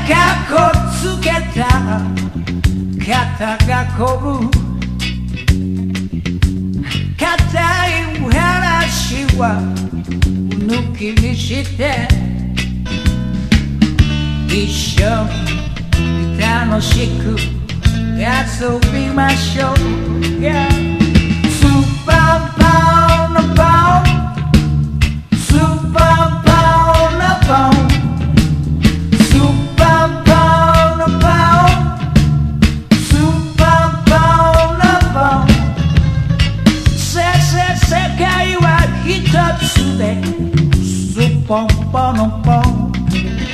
かっこつけた肩がこる硬い話は抜きにして一緒に楽しく遊びましょう、yeah